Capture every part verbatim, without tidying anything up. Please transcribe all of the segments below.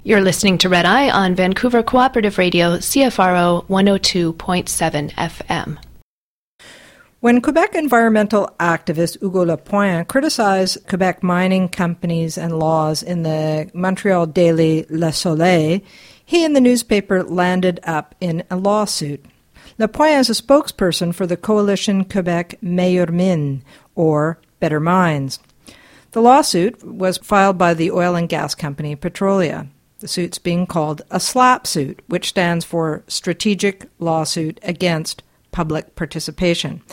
You're listening to Red Eye on Vancouver Cooperative Radio, C F R O one oh two point seven F M. When Quebec environmental activist Hugo Lapointe criticized Quebec mining companies and laws in the Montreal daily Le Soleil, he and the newspaper landed up in a lawsuit. Lapointe is a spokesperson for the Coalition Quebec Meilleure Mine, or Better Mines. The lawsuit was filed by the oil and gas company Petrolia. The suit's being called a SLAP suit, which stands for Strategic Lawsuit Against Public Participation.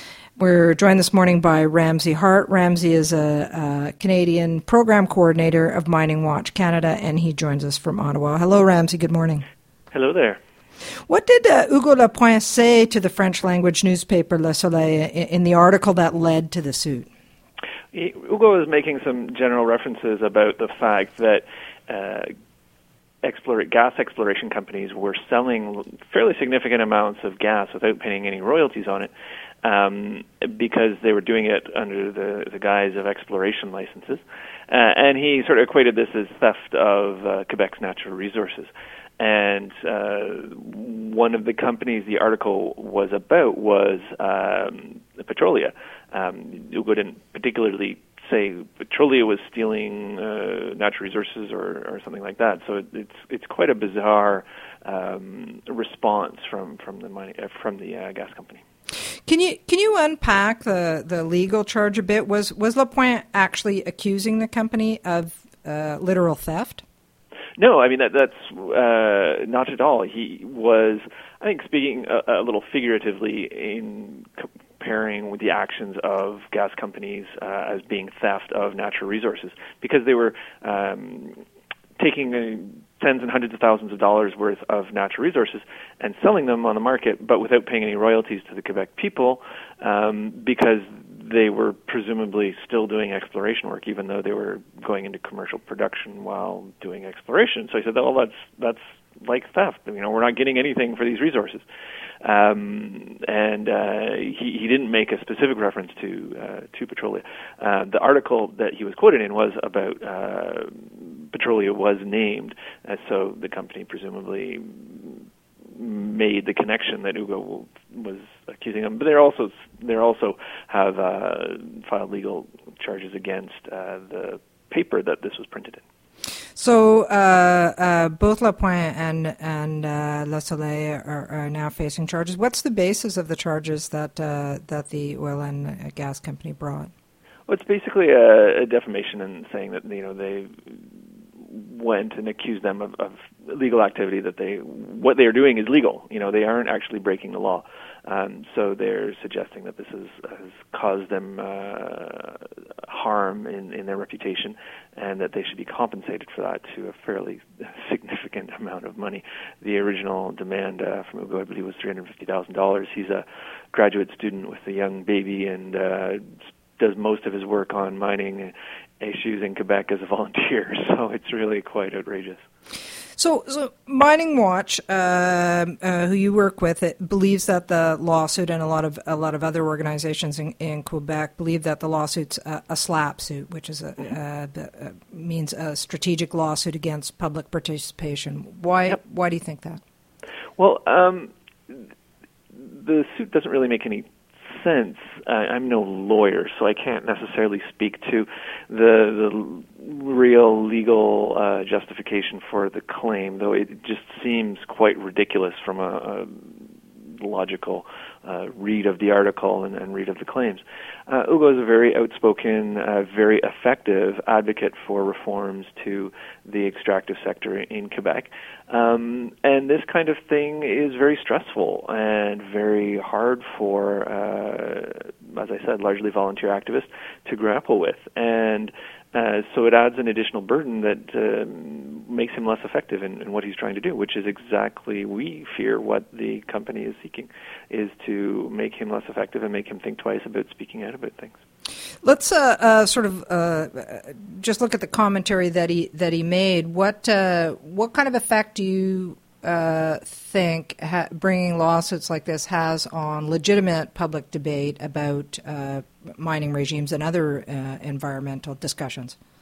We're joined this morning by Ramsey Hart. Ramsey is a, a Canadian program coordinator of Mining Watch Canada, and he joins us from Ottawa. Hello, Ramsey. Good morning. Hello there. What did uh, Hugo Lapointe say to the French-language newspaper Le Soleil in, in the article that led to the suit? He, Hugo is making some general references about the fact that uh, Explore, gas exploration companies were selling fairly significant amounts of gas without paying any royalties on it um, because they were doing it under the, the guise of exploration licenses. Uh, and he sort of equated this as theft of uh, Quebec's natural resources. And uh, one of the companies the article was about was um, Petrolia. Um, Hugo didn't particularly say Petrolia was stealing uh, natural resources or, or something like that. So it, it's it's quite a bizarre um, response from from the money, uh, from the uh, gas company. Can you can you unpack the, the legal charge a bit? Was was Lapointe actually accusing the company of uh, literal theft? No, I mean that that's uh, not at all. He was, I think, speaking a, a little figuratively in comparing with the actions of gas companies uh, as being theft of natural resources, because they were um, taking uh, tens and hundreds of thousands of dollars worth of natural resources and selling them on the market, but without paying any royalties to the Quebec people, um, because they were presumably still doing exploration work, even though they were going into commercial production while doing exploration. So he said, "Oh, that's that's like theft. You know, we're not getting anything for these resources." Um, and uh, he, he didn't make a specific reference to uh, to Petrolia. Uh, the article that he was quoted in was about uh, Petrolia was named, uh, so the company presumably made the connection that Hugo was accusing them. But they also they also have uh, filed legal charges against uh, the paper that this was printed in. So uh, uh, both Lapointe and and uh, Le Soleil are, are now facing charges. What's the basis of the charges that uh, that the oil and gas company brought? Well, it's basically a, a defamation and saying that you know they went and accused them of, of illegal activity, that they what they are doing is legal. You know, they aren't actually breaking the law. Um, so they're suggesting that this has, has caused them uh, harm in, in their reputation, and that they should be compensated for that to a fairly significant amount of money. The original demand uh, from Hugo, I believe, was three hundred fifty thousand dollars. He's a graduate student with a young baby and uh, does most of his work on mining issues in Quebec as a volunteer, so it's really quite outrageous. So, so Mining Watch, uh, uh, who you work with, it believes that the lawsuit, and a lot of a lot of other organizations in, in Quebec believe that the lawsuit's a, a SLAP suit, which is a, uh, uh, means a strategic lawsuit against public participation. Why? Yep. Why do you think that? Well, um, the suit doesn't really make any sense. Uh, I'm no lawyer, so I can't necessarily speak to the the real legal uh, justification for the claim, though it just seems quite ridiculous from a, a logical uh, read of the article and, and read of the claims. Uh, Hugo is a very outspoken, uh, very effective advocate for reforms to the extractive sector in Quebec. Um, and this kind of thing is very stressful and very hard for, uh, as I said, largely volunteer activists to grapple with. And uh, so it adds an additional burden that uh, makes him less effective in, in what he's trying to do, which is exactly, we fear, what the company is seeking, is to make him less effective and make him think twice about speaking out about things. Let's uh, uh, sort of uh, just look at the commentary that he that he made. What uh, what kind of effect do you uh, think ha- bringing lawsuits like this has on legitimate public debate about uh, mining regimes and other uh, environmental discussions?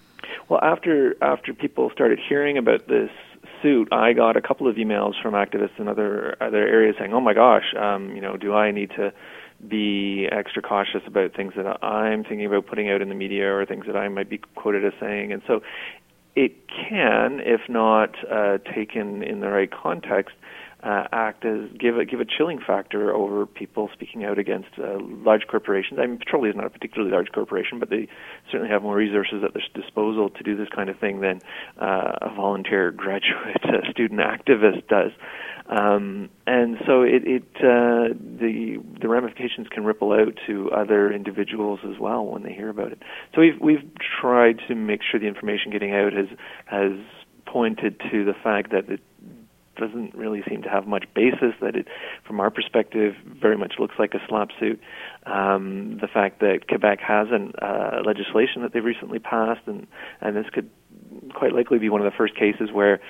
Well, after after people started hearing about this suit, I got a couple of emails from activists in other other areas saying, "Oh my gosh, um, you know, do I need to be extra cautious about things that I'm thinking about putting out in the media or things that I might be quoted as saying?" And so it can, if not uh, taken in the right context, uh, act as give a give a chilling factor over people speaking out against uh, large corporations. I mean, Petrolia is not a particularly large corporation, but they certainly have more resources at their disposal to do this kind of thing than uh, a volunteer graduate uh, student activist does. Um, and so it, it uh, the the ramifications can ripple out to other individuals as well when they hear about it. So we've we've tried to make sure the information getting out has has pointed to the fact that it doesn't really seem to have much basis, that it, from our perspective, very much looks like a slap suit. Um, the fact that Quebec has an uh, legislation that they've recently passed, and, and this could quite likely be one of the first cases where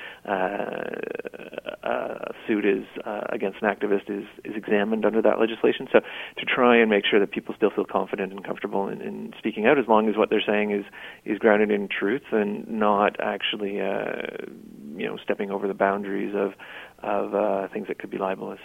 uh, a suit is uh, against an activist is, is examined under that legislation. So to try and make sure that people still feel confident and comfortable in, in speaking out, as long as what they're saying is, is grounded in truth and not actually uh, you know stepping over the boundaries of of uh, things that could be libelous.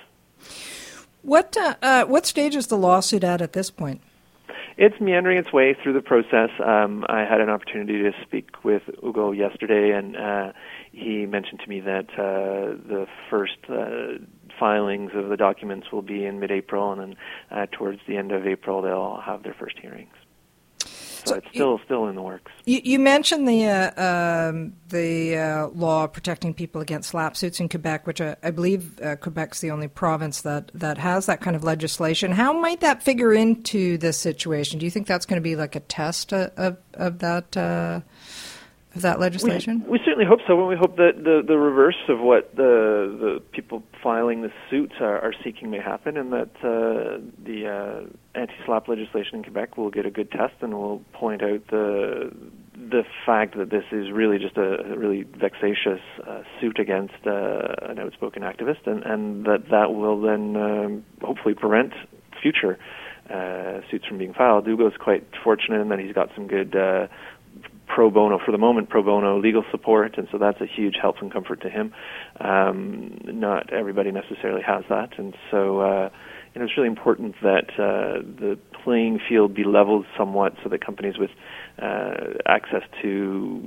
What uh, uh, what stage is the lawsuit at at this point? It's meandering its way through the process. Um, I had an opportunity to speak with Ugo yesterday, and uh, he mentioned to me that uh, the first uh, filings of the documents will be in mid-April, and then uh, towards the end of April they'll have their first hearings. So, so it's still you, still in the works. You, you mentioned the uh, um, the uh, law protecting people against slap suits in Quebec, which I, I believe uh, Quebec's the only province that, that has that kind of legislation. How might that figure into this situation? Do you think that's going to be like a test of of, of that uh, of that legislation? We, we certainly hope so. And we hope that the, the reverse of what the the people filing the suits are, are seeking may happen, and that uh, the uh, anti-slap legislation in Quebec will get a good test and will point out the the fact that this is really just a, a really vexatious uh, suit against uh, an outspoken activist, and, and that that will then um, hopefully prevent future uh, suits from being filed. Ugo's quite fortunate in that he's got some good uh, pro bono, for the moment, pro bono legal support, and so that's a huge help and comfort to him. Um, not everybody necessarily has that, and so uh, you know, it's really important that uh, the playing field be leveled somewhat so that companies with uh, access to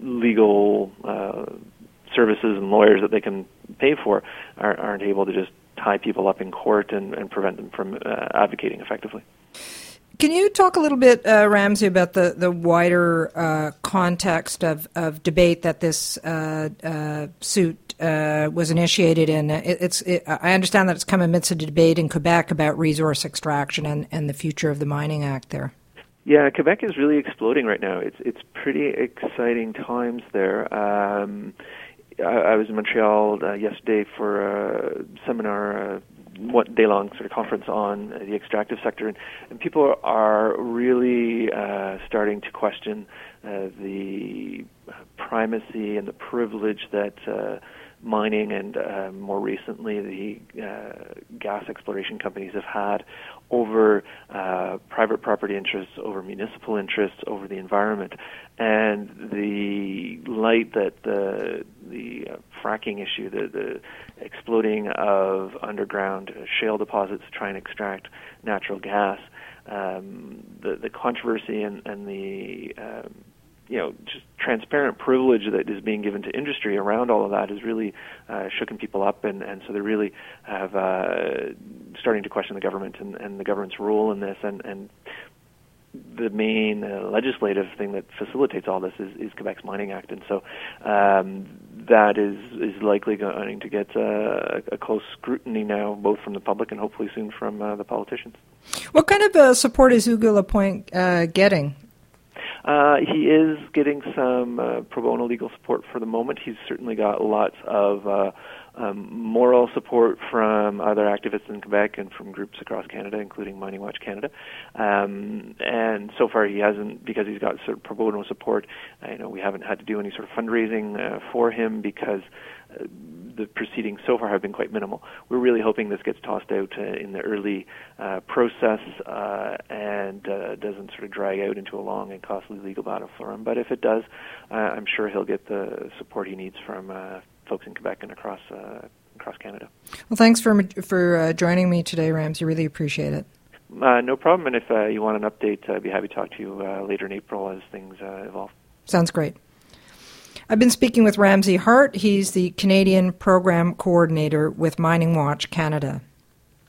legal uh, services and lawyers that they can pay for are, aren't able to just tie people up in court and, and prevent them from uh, advocating effectively. Can you talk a little bit, uh, Ramsey, about the, the wider uh, context of, of debate that this uh, uh, suit uh, was initiated in? It, it's, it, I understand that it's come amidst a debate in Quebec about resource extraction and, and the future of the Mining Act there. Yeah, Quebec is really exploding right now. It's it's pretty exciting times there. Um, I, I was in Montreal uh, yesterday for a seminar, uh, one day-long sort of conference on the extractive sector, and, and people are really uh, starting to question uh, the primacy and the privilege that uh, mining and uh, more recently the uh, gas exploration companies have had over uh, private property interests, over municipal interests, over the environment, and the light that the the uh, fracking issue, the, the exploding of underground shale deposits to try and extract natural gas, um, the the controversy and, and the um, you know, just transparent privilege that is being given to industry around all of that has really uh, shooken people up, and, and so they really have uh, starting to question the government and, and the government's role in this, and, and the main uh, legislative thing that facilitates all this is, is Quebec's Mining Act, and so um, that is is likely going to get uh, a close scrutiny now, both from the public and hopefully soon from uh, the politicians. What kind of uh, support is Ugo Lapointe uh, getting? Uh, he is getting some uh, pro bono legal support for the moment. He's certainly got lots of uh, um, moral support from other activists in Quebec and from groups across Canada, including Mining Watch Canada. Um, and so far, he hasn't, because he's got sort of pro bono support. Uh, you know, we haven't had to do any sort of fundraising uh, for him because uh, the proceedings so far have been quite minimal. We're really hoping this gets tossed out uh, in the early uh, process uh, and uh, doesn't sort of drag out into a long and costly legal battle for him. But if it does, uh, I'm sure he'll get the support he needs from uh, folks in Quebec and across uh, across Canada. Well, thanks for for uh, joining me today, Ramsey. Really appreciate it. Uh, no problem. And if uh, you want an update, I'd be happy to talk to you uh, later in April as things uh, evolve. Sounds great. I've been speaking with Ramsey Hart. He's the Canadian Program Coordinator with Mining Watch Canada.